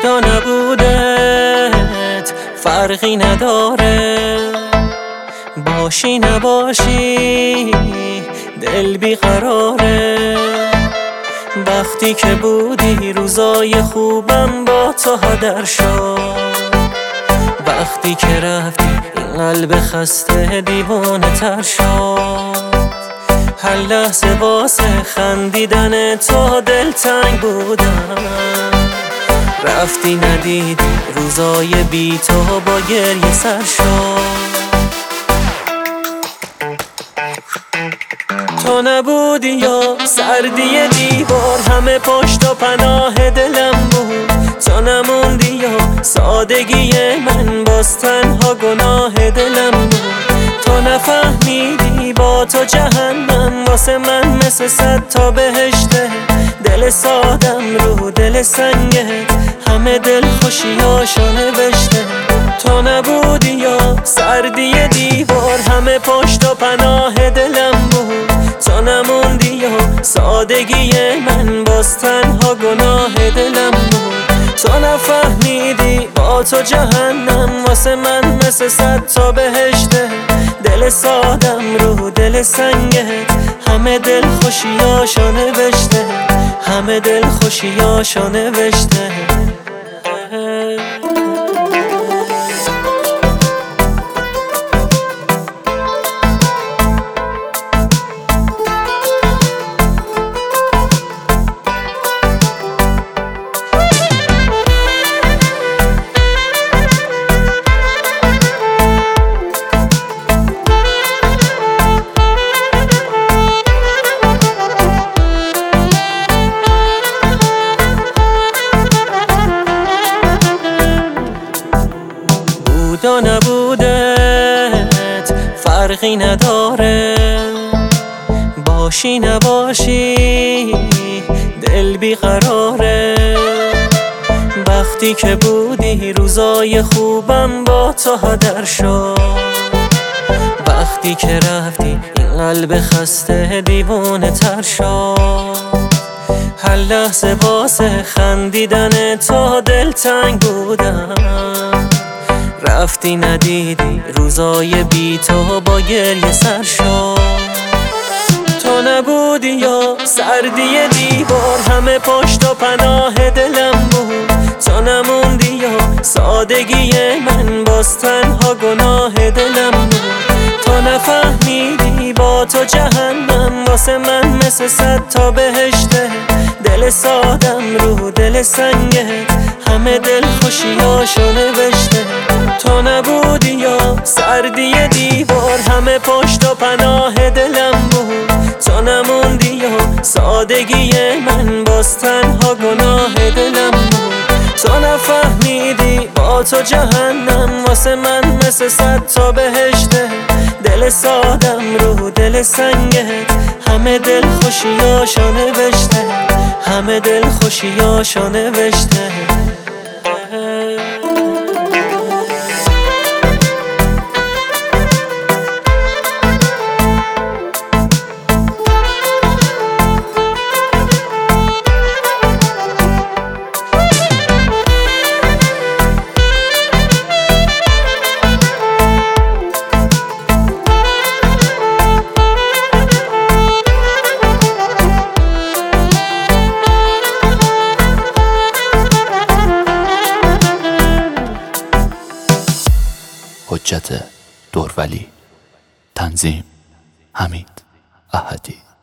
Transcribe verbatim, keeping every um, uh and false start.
و نبودت فرقی نداره، باشی نباشی دل بیقراره. وقتی که بودی روزای خوبم با تو هدر شد، وقتی که رفتی این قلب خسته دیوانه تر شد. هر لحظه واسه خندیدن تو دلتنگ بودم، رفتی ندیدی روزای بی تو با گریه سر شد. تو نبودی یا سردی دیوار، همه پشت و پناه دلم بود. تو نموندی یا سادگی من، باز تنها گناه دلم بود. تو نفهمیدی با تو جهنم واسه من مثل صد تا بهشته. دل سادم رو دل سنگت همه دل خوشیاشو نوشته. تو نبودی یا سردی دیوار، همه پشت و پناه دلم بود. تو نموندی یا سادگی من، باز تنها گناه دلم بود. تو نفهمیدی با تو جهنم واسه من مثل صد تا بهشته. دل سادم رو دل سنگت همه دل خوشیاشو نوشته، همه دل خوشیاشو نوشته. و نبودت فرقی نداره، باشی نباشی دل بیقراره. وقتی که بودی روزای خوبم با تو هدر شد، وقتی که رفتی این قلب خسته دیوانه تر شد. هر لحظه واسه خندیدن تو دلتنگ بودم، رفتی ندیدی روزای بی تو با گریه سر شد. تو نبودی یا سردی دیوار، همه پشت و پناه دلم بود. تو نموندی یا سادگی من، باز تنها گناه دلم بود. تو نفهمیدی با تو جهنم واسه من مثل صد تا بهشته. دل سادم رو دل سنگت همه دل خوشیاشو نوشته. تو نبودی یا سردی دیوار، همه پشت و پناه دلم بود. تو نموندی یا سادگی من، باز تنها گناه دلم بود. تو نفهمیدی با تو جهنم واسه من مثل صد تا بهشته. دل سادم رو دل سنگت همه دل خوشیاشو نوشته، همه دل خوشیاشو نوشته. حجت دورولی. تنظیم حمید احدی.